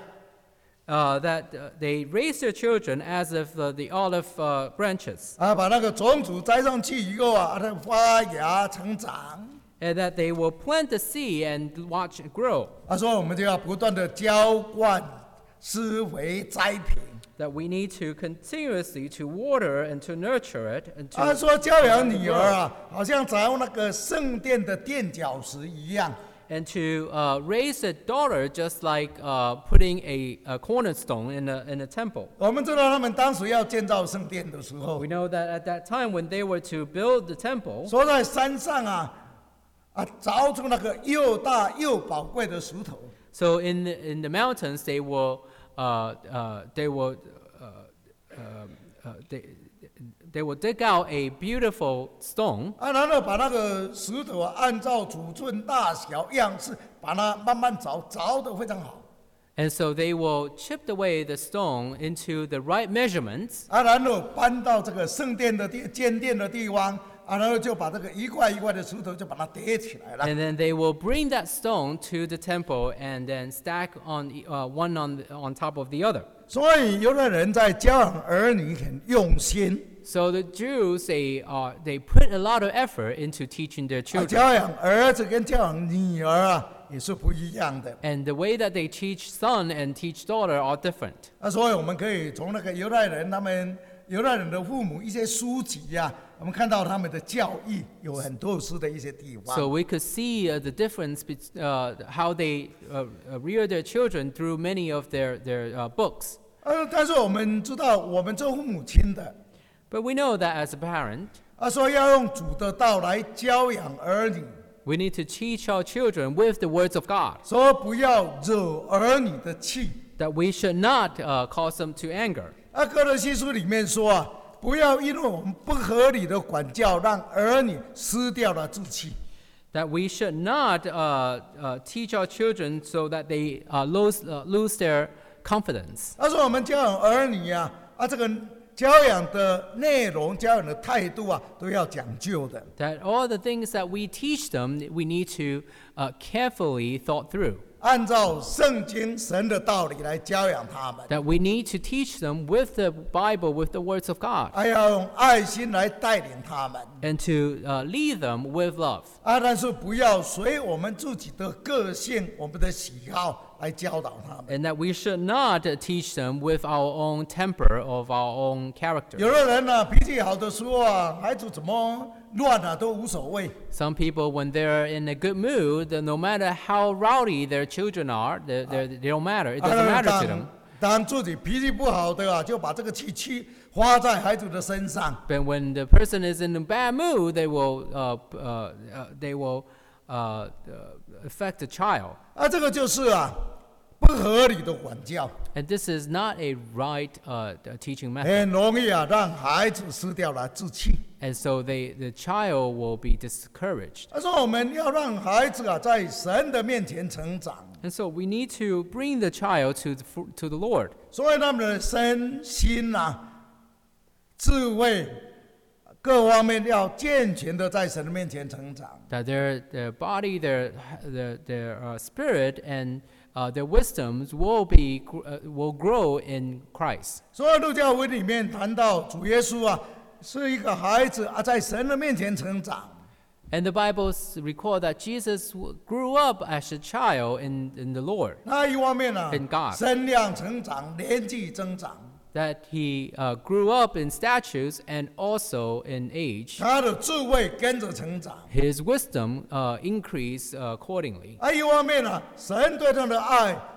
Uh, that uh, they raised their children as if uh, the olive uh, branches, 啊，把那个种子栽上去以后啊，它发芽成长。 and that they will plant the seed and watch it grow. 他说我们就要不断的浇灌、施肥、栽培。 That we need to continuously to water and to nurture it and to 他说教养女儿啊，好像凿那个圣殿的垫脚石一样。 and to uh, raise a daughter just like uh, putting a, a cornerstone in a, in a temple. 我们知道他们当时要建造圣殿的时候 We，know that at that time when they were to build the temple, 说在山上啊，啊凿出那个又大又宝贵的石头。 so in the, in the mountains they will uh, uh, they will uh, uh, uh, they, they will dig out a beautiful stone, 啊，然后把那个石头啊，按照尺寸、大小、样式，把它慢慢凿，凿得非常好。 and so they will chip away the stone into the right measurements, 啊，然后搬到这个圣殿的地建殿的地方，啊，然后就把这个一块一块的石头就把它叠起来了。 and then they will bring that stone to the temple and then stack on uh, one on the, on top of the other. 所以犹太人在教养儿女很用心， So the Jews, they uh, they put a lot of effort into teaching their 啊， children, 教养儿子跟教养女儿啊也是不一样的。 and the way that they teach son and teach daughter are different. 啊，所以我们可以从那个犹太人他们犹太人的父母一些书籍呀、啊，我们看到他们的教育有很特殊的一些地方。 So we could see uh, the difference between uh, how they uh, uh, rear their children through many of their their uh, books. 呃，但是我们知道，我们做父母亲的， But we know that as a parent, 啊，说要用主的道来教养儿女， we need to teach our children with the words of God. 说不要惹儿女的气。 That we should not uh, cause them to anger. 啊，哥罗西书里面说啊，不要因为我们不合理的管教，让儿女失掉了志气。 That we should not uh, uh, teach our children so that they uh, lose uh, lose their confidence. 他说我们教养儿女啊，啊，这个教养的内容、教养的态度啊，都要讲究的。 That all the things that we teach them, we need to uh, carefully thought through. 按照圣经神的道理来教养他们， That we need to teach them with the Bible, with the words of God, 还要用爱心来带领他们。 and to uh, lead them with love. 啊，但是不要随我们自己的个性、我们的喜好来教导他们。 And that we should not uh, teach them with our own temper, of our own character. 有的人呢、啊，脾气好的时候啊，孩子怎么乱啊都无所谓。 Some people, when they're in a good mood, then no matter how rowdy their children are, they, they, they don't matter. It 啊 doesn't matter to 当 them. 当自己脾气不好的啊，就把这个气气花在孩子的身上。 But when the person is in a bad mood, they will uh, uh, uh, they will uh, uh, affect the child. 啊，这个就是啊不合理的管教， And this is not a right uh, teaching method. 很容易啊让孩子失掉了志气。 And so they, the child will be discouraged. 他说我们要让孩子啊在神的面前成长， And so we need to bring the child to the, fu- to the Lord. 所以他们的身心啊、智慧各方面要健全的在神的面前成长。 That their, their body, their, their, their uh, spirit, and uh, their wisdoms will, be, gr- uh, will grow in Christ. 所以路加福音里面谈到主耶稣啊，是一个孩子啊，在神的面前成长。 And the Bible record that Jesus w- grew up as a child in, in the Lord. 那一方面呢、 In God. 身量成长，年纪增长， That he uh, grew up in statutes and also in age. 他的智慧跟着成长。 His wisdom uh, increased uh, accordingly. 啊，一方面呢、神对他的爱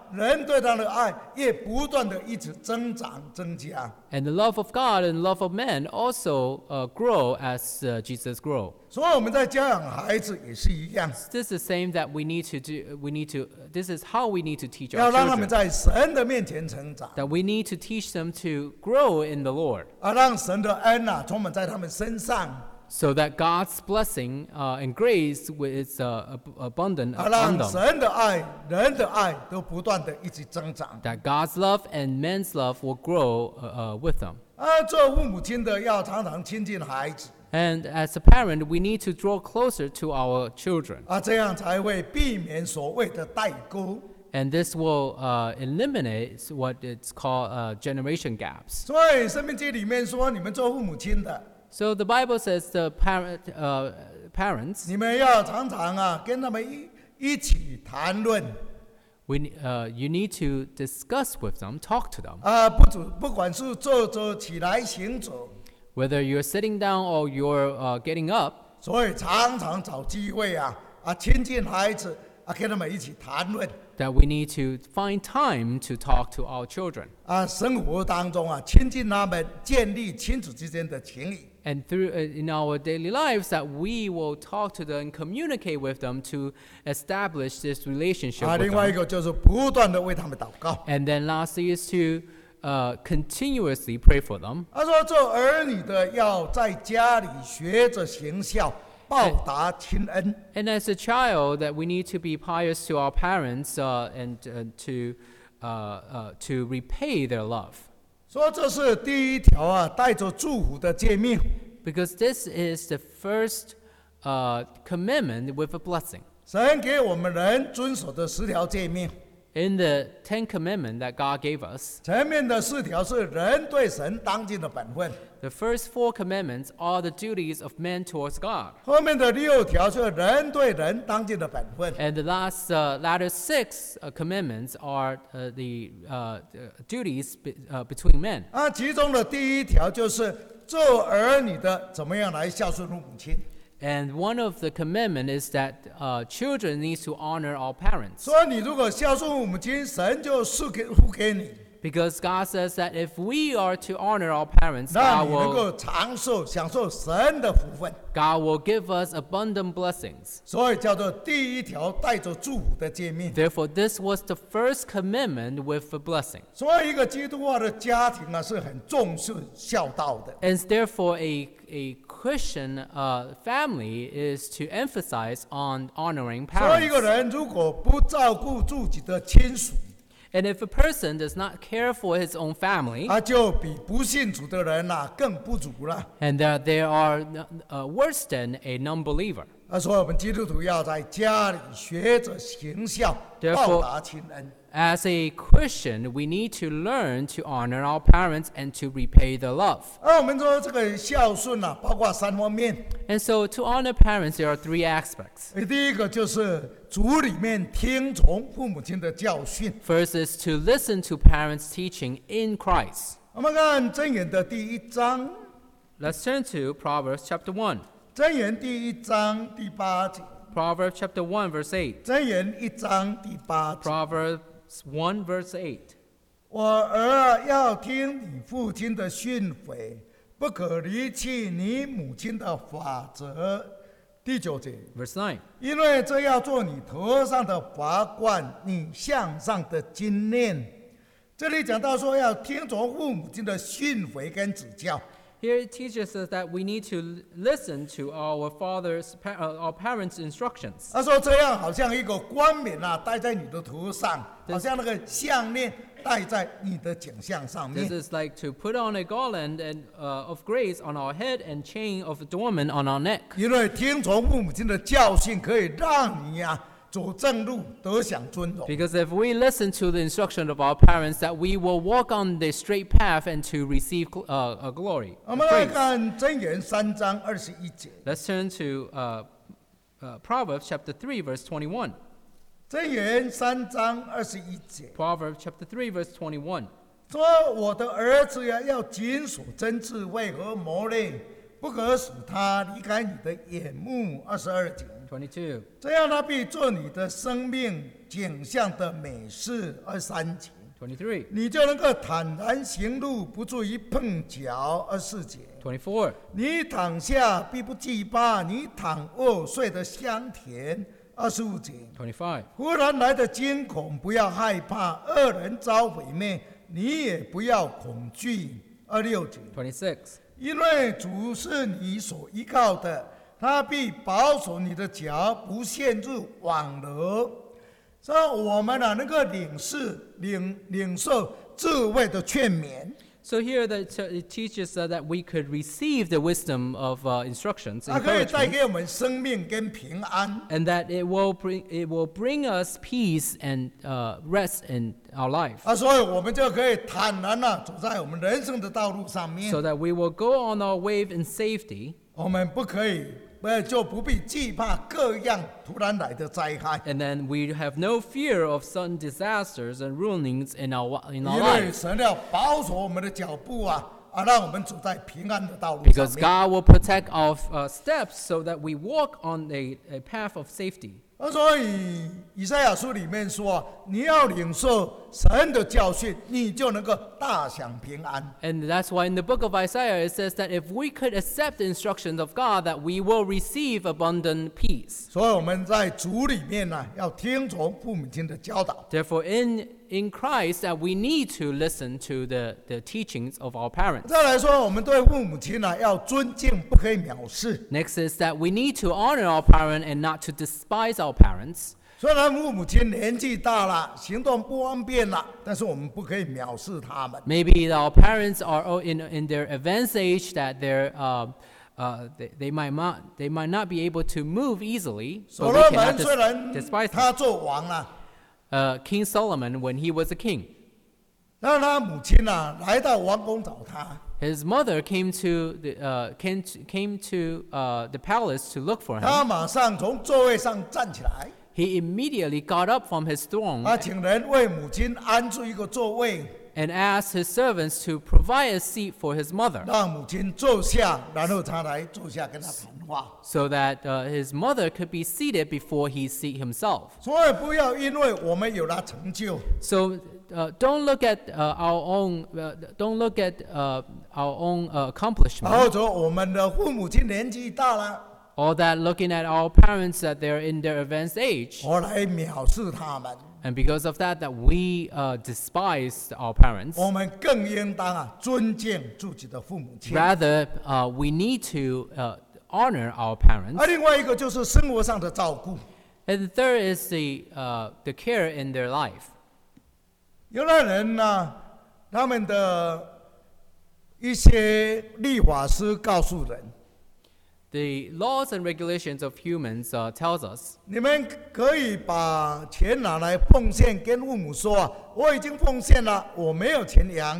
人对他的爱也不断的一直增长增加。 And the love of God and love of man also uh, grow as uh, Jesus grew. 所以我们在教养孩子也是一样， This is the same that we need to do. We need to. This is how we need to teach 要 our 让他们 children. 在神的面前成长， That we need to teach them to grow in the Lord, 啊，让神的恩啊充满在他们身上， so that God's blessing uh, and grace is uh, ab- abundant 啊， on 让 them. 神的爱、人的爱都不断的一起增长。 That God's love and man's love will grow uh, uh, with them. 啊，做父母亲的要常常亲近孩子， And as a parent, we need to draw closer to our children, 啊，这样才会避免所谓的代沟。 and this will uh, eliminate what it's called uh, generation gaps. 所以《生命记》里面说，你们做父母亲的， So the Bible says the parent, uh, parents, 你们要常常啊跟他们一一起谈论。 we, uh, you need to discuss with them, talk to them. 啊，不主不管是坐着起来行走， Whether you're sitting down or you're uh, getting up, 所以常常找机会啊啊亲近孩子啊，跟他们一起谈论 that we need to find time to talk to our children. 啊，生活当中啊亲近他们，建立亲子之间的情谊。 And through uh, in our daily lives, that we will talk to them and communicate with them to establish this relationship 啊， with 另外一 them. 个就是不断的为他们祷告。 And then lastly is to uh, continuously pray for them. 他说，做儿女的要在家里学着行孝，报答亲恩。 And as a child, that we need to be pious to our parents uh, and uh, to uh, uh, to repay their love, 说这是第一条啊，带着祝福的诫命。 because this is the first uh, commandment with a blessing. 神给我们人遵守的十条诫命， In the Ten Commandments that God gave us, 前面的四条是人对神当尽的本分， the first four commandments are the duties of man towards God. 后面的六条是人对人当尽的本分。 And the last, uh, latter six uh, commandments are uh, the uh, uh, duties be, uh, between men. 啊，其中的第一条就是做儿女的怎么样来孝顺父母亲。 And one of the commandment is that uh, children need to honor our parents. 所以你如果孝顺父母亲，神就赐给付给你， Because God says that if we are to honor our parents, 让 God 你能 will, 够长寿，享受神的福分。 God will give us abundant blessings. 所以叫做第一条带着祝福的诫命。 Therefore, this was the first commandment with a blessing. 所以一个基督化的家庭啊，是很重视孝道的。 And therefore, a, a Christian uh, family is to emphasize on honoring 所以一个 parents. 人如果不照顾自己的亲属， And if a person does not care for his own family, 他就比不信主的人呐、更不足了。 and that there are uh, worse than a non-believer. 啊，所以我们基督徒要在家里学着行孝， Therefore- 报答亲恩。 As a Christian, we need to learn to honor our parents and to repay their love. 而我们说这个孝顺啊，包括三方面。 And so, to honor parents, there are three aspects. 呃第一个就是主里面听从父母亲的教训。 First is to listen to parents' teaching in Christ. 我们看箴言的第一章， Let's turn to Proverbs chapter one. 箴言第一章第八节， Proverbs chapter one, verse eight. 箴言一章第八节。 Proverbs one, verse eight. 我儿啊，要听你父亲的训诲，不可离弃你母亲的法则。第九节， Verse nine. 因为这要做你头上的法冠，你项上的金链。这里讲到说要听从父母亲的训诲跟指教。 Here it teaches us that we need to l- listen to our father's, pa- uh, our parents' instructions. 他说这样好像一个冠冕啊，戴在你的头上，好像那个项链戴在你的颈项上 This 面。 is like to put on a garland and, uh, of grace on our head and chain of adornment on our neck. 因为听从父母亲的教训，可以让你呀、走正路，得享尊荣。 Because if we listen to the instruction of our parents, that we will walk on the straight path and to receive gl- uh, uh, glory. 我们来 praise. 看箴言三章二十一节。 Let's turn to uh, uh, Proverbs chapter three, verse twenty-one. 箴言三章二十一节 Proverbs chapter three, verse twenty-one. 说：“我的儿子呀，要谨守真智慧和谋略，不可使他离开你的眼目。”二十二节。 twenty-two. 这样他必做你的生命景象的美事。二三节， twenty-three. 你就能够坦然行路，不至于碰脚。二四节， twenty-four. 你躺下必不惧怕，你躺卧睡得香甜。二十五节， twenty-five. 忽然来的惊恐，不要害怕；恶人遭毁灭，你也不要恐惧。二六节， twenty-six. 因为主是你所依靠的，他必保守你的脚不陷入网罗。所以我们啊，能够领受领领受智慧的劝勉。 So here that it teaches uh, that we could receive the wisdom of uh, instructions, 它可以带 encouragement, 给我们生命跟平安。 and that it will bring it will bring us peace and uh, rest in our life, 啊，所以我们就可以坦然的、走在我们人生的道路上面。 so that we will go on our way in safety, 我们不可以，不就不必惧怕各样突然来的灾害， and then we have no fear of sudden disasters and ruinings in our in 因 our 为 lives, 神要保守我们的脚步啊，啊，让我们走在平安的道路上 because 面。 God will protect our uh, steps so that we walk on a, a path of safety. 啊，所以以赛亚书里面说，你要领受神的教训，你就能够大享平安。 And that's why in the book of Isaiah it says that if we could accept the instructions of God, that we will receive abundant peace. 所以我们在主里面呢、要听从父母亲的教导。 Therefore, in in Christ, that we need to listen to the, the teachings of our parents. 再来说，我们对父母亲呢、要尊敬，不可以藐视。 Next is that we need to honor our parent and not to despise our parents. 虽然父母亲年纪大了，行动不方便了，但是我们不可以藐视他们。 Maybe our parents are all in in their advanced age, that they're uh, uh, they, they might not they might not be able to move easily, 所 but 罗 we 门 cannot 虽 dis- 然 despise them. 他做王了， Uh, King Solomon, when he was a king, 让他母亲呢、来到王宫找他， his mother came to the uh, came to, came to uh, the palace to look for 他 him. 马上从座位上站起来， He immediately got up from his throne 他请人为母亲安置一个座位， and asked his servants to provide a seat for his mother, 让母亲坐下，然后他来坐下跟他谈话。 so that uh, his mother could be seated before he seat himself. 所以不要因为我们有了成就， So uh, don't look at uh, our own uh, don't look at uh, our own uh, 然 accomplishment, 后说我们的父母亲年纪大了， or that looking at our parents that they're in their advanced age, 我来藐视他们。 and because of that that we uh, despise our parents. 我们更应当啊尊敬自己的父母亲。 Rather, uh, we need to uh, honor our parents. 而另外一个就是生活上的照顾。 And the third is the uh, the care in their life. 有的人呢、他们的一些立法师告诉人， The laws and regulations of humans uh, tells us 你们可以把钱拿来奉献，跟父母说啊，我已经奉献了，我没有钱养你。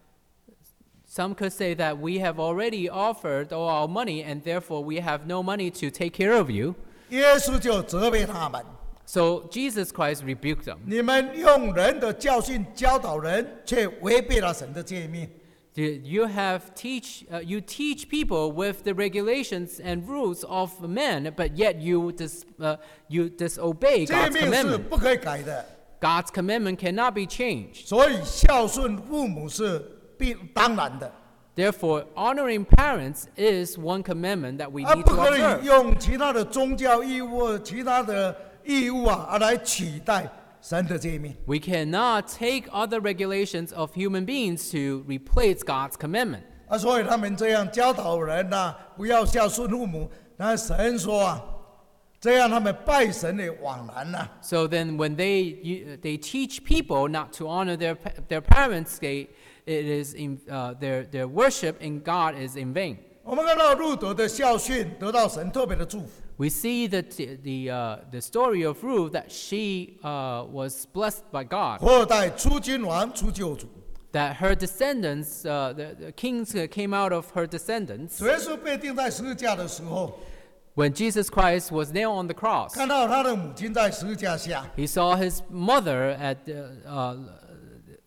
some could say that we have already offered all our money and therefore we have no money to take care of you. 耶稣就责备他们， So Jesus Christ rebuked them. 你们用人的教训教导人，却违背了神的诫命。 You have teach uh, you teach people with the regulations and rules of men, but yet you dis, uh, you disobey 诫 God's 命是 commandment. 不可以改的， God's commandment cannot be changed. 所以孝顺父母是必当然的， Therefore, honoring parents is one commandment that we 而 need 不 to 可以 observe. 用其他的宗教义务、其他的义务啊，而来取代神的诫命。 We cannot take other regulations of human beings to replace God's commandment. 啊，所以他们这样教导人呐、不要孝顺父母。那神说啊，这样他们拜神的枉然呐、 So then, when they you, they teach people not to honor their pa- their parents, they it is in, uh, their their worship in God is in vain. 我们看到路德的孝训得到神特别的祝福， We see that the the, uh, the story of Ruth, that she uh, was blessed by God, 后代出君王，出救主。 that her descendants, uh, the, the kings uh, came out of her descendants. 耶稣被钉在十字架的时候， When Jesus Christ was nailed on the cross, 看到他的母亲在十字架下， he saw his mother at the, uh, uh,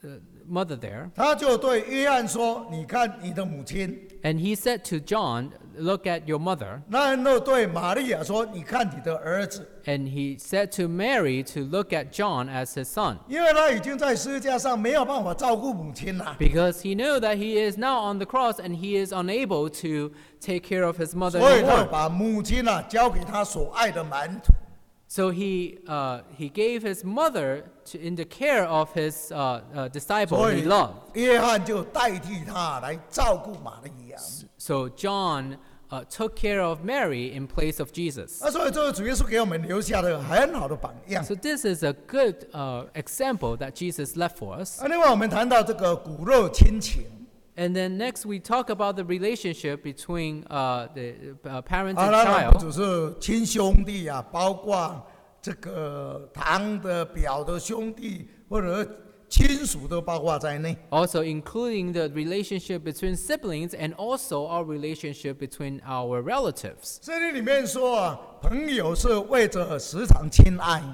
mother there, 他就对约翰说：“你看你的母亲。” and he said to John, "Look at your mother." 那人又对玛利亚说：“你看你的儿子。” And he said to Mary to look at John as his son, 因为他已经在十字架上没有办法照顾母亲了， because he knew that he is now on the cross and he is unable to take care of his mother 所以他 anymore. 把母亲啊交给他所爱的门徒。 So he uh, he gave his mother to, in the care of his uh, uh, disciple 所 he 以 loved. 约翰就代替他来照顾玛利亚。 So John uh, took care of Mary in place of Jesus. 那所以这个主耶稣给我们留下的很好的榜样。 So this is a good uh, example that Jesus left for us. 啊，另外我们谈到这个骨肉亲情。 And then next we talk about the relationship between uh, the uh, parent 啊， and 当然不 child. 只是亲兄弟啊，包括这个堂的、表的兄弟，或者亲属都包括在内。 Also including the relationship between siblings and also our relationship between our relatives. 圣经里面说啊，朋友是为着时常亲爱。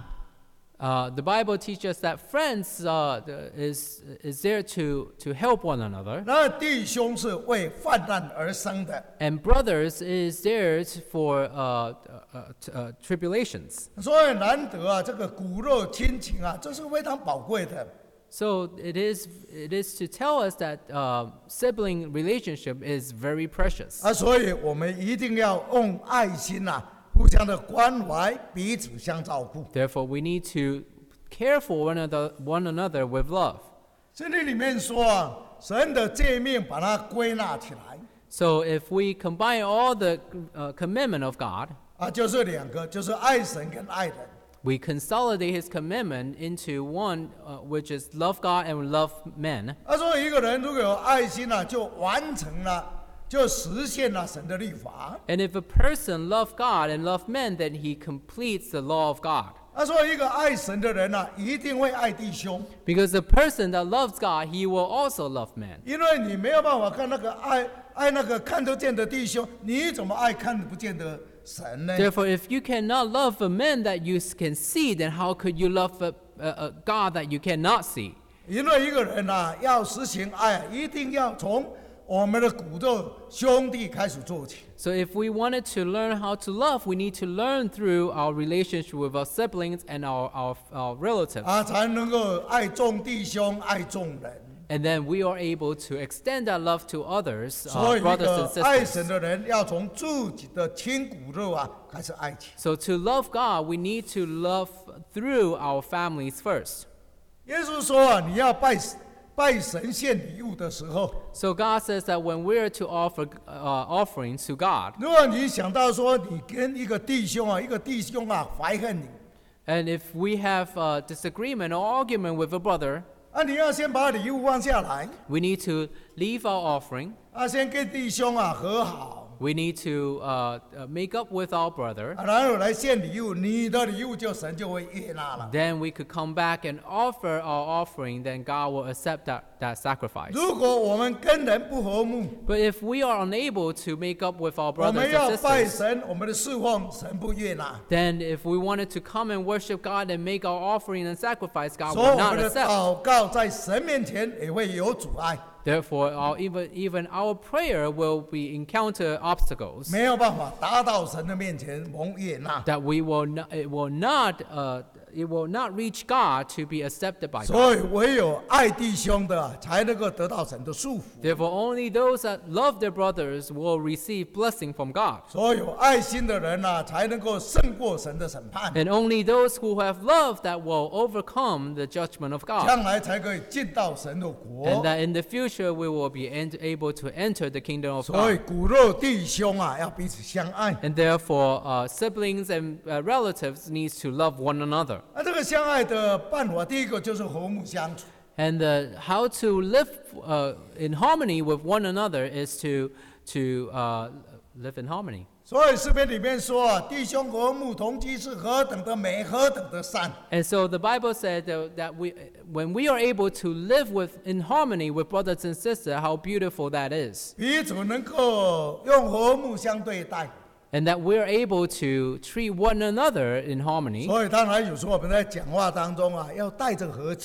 Uh, the Bible teaches that friends uh, the- is, is there to, to help one another, 那弟兄是为患难而生的， and brothers is there for uh, uh, t- uh, tribulations. 所以难得啊，这个骨肉亲情啊，这是非常宝贵的。 So it is, it is to tell us that uh, sibling relationship is very precious. 啊，所以我们一定要用爱心啊，互相的关怀，彼此相照顾。 Therefore, we need to care for one another, one another with love. 圣经里面说啊，神的诫命把它归纳起来 So if we combine all the uh, commitment of God, 啊，就是两个，就是爱神跟爱人。 we consolidate His commitment into one, uh, which is love God and love men. 啊，所以一个人如果有爱心啊，就完成了，就实现了神的律法。 And if a person love God and love men, then he completes the law of God. 啊，所以一个爱神的人啊，一定会爱弟兄， Because the person that loves God, he will also love men. 因为你没有办法看那个爱爱那个看得见的弟兄，你怎么爱看不见的神呢？ Therefore, if you cannot love a man that you can see, then how could you love a, a, a God that you cannot see? 因为一个人啊，要实行爱，一定要从我们的骨肉兄弟开始做起。 So if we wanted to learn how to love, we need to learn through our relationship with our siblings and our, our, our relatives. 啊，才能够爱众弟兄，爱众人。 And then we are able to extend that love to others, 所 uh, 以，一 brothers 个 and 爱神 sisters. 的人要从自己的亲骨肉啊开始爱起。 So to love God, we need to love through our families first. 耶稣说啊，你要拜拜神献礼物的时候， So God says that when we are to offer uh, offerings to God, 如果你想到说你跟一个弟兄啊，一个弟兄啊怀恨你， and if we have a disagreement or argument with a brother, 啊，你要先把礼物放下来， we need to leave our offering. 啊，先跟弟兄啊和好， We need to uh, uh, make up with our brother. 啊，然后来献礼物，你的礼物就神就会悦纳了。 Then we could come back and offer our offering. Then God will accept that, that sacrifice. 如果我们跟人不和睦， But if we are unable to make up with our 我 brothers 们要 and 拜 sisters, 神，我们的侍奉神不悦纳， then if we wanted to come and worship God and make our offering and sacrifice, God 所以 will 我 not 们的 accept. 祷告在神面前也会有阻碍， Therefore, our, even, even our prayer will be encounter obstacles 没有办法达到神的面前蒙悦纳。 that we will not, it will not, uh, it will not reach God to be accepted by God. 所以唯有爱弟兄的，才能够得到神的祝福。 Therefore, only those that love their brothers will receive blessing from God. 所有爱心的人呐、才能够胜过神的审判， And only those who have love that will overcome the judgment of God. 将来才可以进到神的 And 国。 that in the future we will be ent- able to enter the kingdom of 所以 God. 骨肉弟兄啊，要彼此相爱。 And therefore, uh, siblings and uh, relatives needs to love one another. 那这个相爱的办法，第一个就是和睦相处。 And uh, how to live uh, in harmony with one another is to to uh, live in harmony. 所以诗篇里面说啊，弟兄和睦同居是何等的美，何等的善。 And so the Bible said that, that we, when we are able to live with in harmony with brothers and sisters, how beautiful that is, 彼此能够用和睦相对待。 and that we are able to treat one another in harmony. 所以当然有时候我们在讲话当中啊，要带着和气。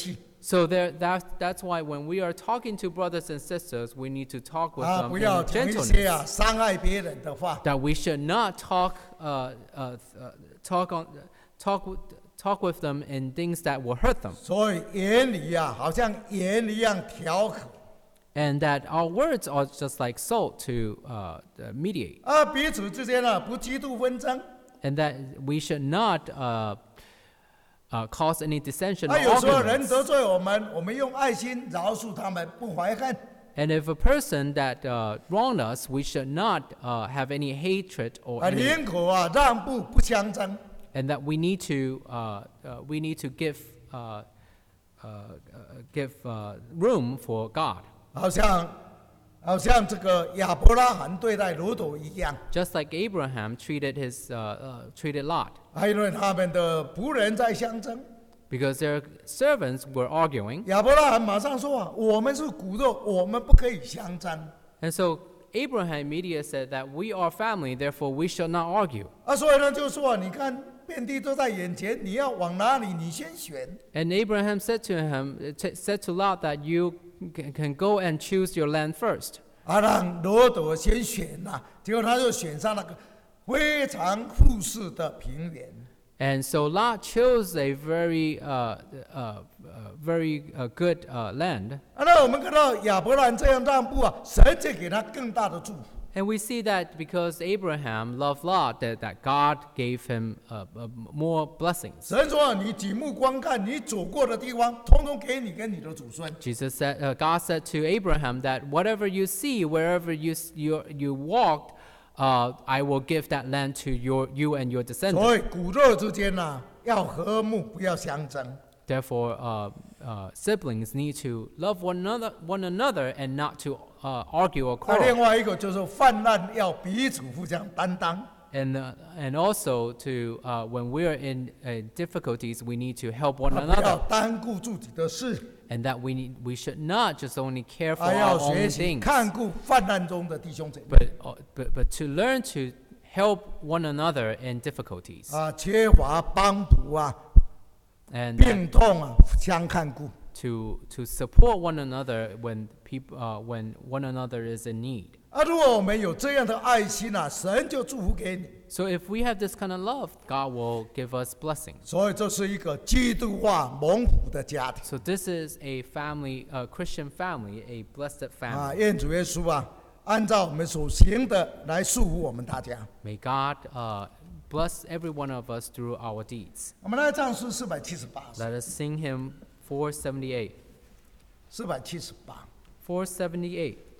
So there, that, that's why when we are talking to brothers and sisters, we need to talk with 啊， them 不要 in 讲一些 gentleness. 啊伤害别人的话。 That we should not talk, uh, uh, uh, talk on, talk, with, talk with them in things that will hurt them, 所以言语啊，好像盐一样调和 and that our words are just like salt to uh, uh, mediate, 啊，彼此之间呢不嫉妒纷争。 and that we should not uh, uh, cause any dissension 啊， or 有时候人 arguments. 得罪我们，我们用爱心饶恕他们，不怀恨。 And if a person that uh, wronged us, we should not uh, have any hatred or 啊， any, 宁可啊让步，不相争。 and that we need to uh, uh, we need to give uh, uh, uh, give uh, room for God, 好像好像这个亚伯拉罕对待罗朵一样， just like Abraham treated his uh, uh, treated Lot, 还因为他们的仆人在相争。 because their servants were arguing, 亚伯拉罕马上说啊，我们是骨肉，我们不可以相争。 and so Abraham immediately said that we are family, therefore we shall not argue. 啊，所以呢就说啊，你看遍地都在眼前，你要往哪里，你先选。 And Abraham said to him, t- said to Lot that you can, can go and choose your land first. 啊，让罗朵先选呐、结果他就选上那个非常富庶的平原。 And so Lot chose a very, uh, uh, uh, very uh, good uh, land. 啊，那我们看到亚伯兰这样让步啊，神就给他更大的祝福。 And we see that because Abraham loved Lot, that, that God gave him uh, uh, more blessings. 神说啊，你举目观看，你走过的地方，通通给你跟你的祖孙。 Jesus said, uh, God said to Abraham that whatever you see, wherever you, s- you, you walked, uh, I will give that land to your, you and your descendants. 所以骨肉之间呐、要和睦，不要相争。 Therefore, uh, uh, siblings need to love one another, one another and not to uh, argue or 啊，另 quarrel. 外一个就是泛滥要彼此互相担当。 And, uh, and also, to, uh, when we are in uh, difficulties, we need to help one 啊，不要 another. 单顾自己的事， And that we, need, we should not just only care for 还要 our 学 own 习 things, 看顾泛滥中的弟兄姐妹。 but, uh, but, but to learn to help one another in difficulties. 啊，缺乏帮补啊， And that 病痛啊，相看顾。 to, to support one another when, peop, uh, when one another is in need. 啊，如果我们有这样的爱心啊，神就祝福给你。 So if we have this kind of love, God will give us blessings. 所以这是一个基督化蒙福的家庭 So this is a family, a Christian family, a blessed 啊！ family. 愿主耶稣啊，按照我们所行的来祝福我们大家。 May God uh, bless every one of us through our deeds. 我们来唱诗四百七十八， Let us sing hymn four seventy-eight. 四百七十八。 four seventy-eight.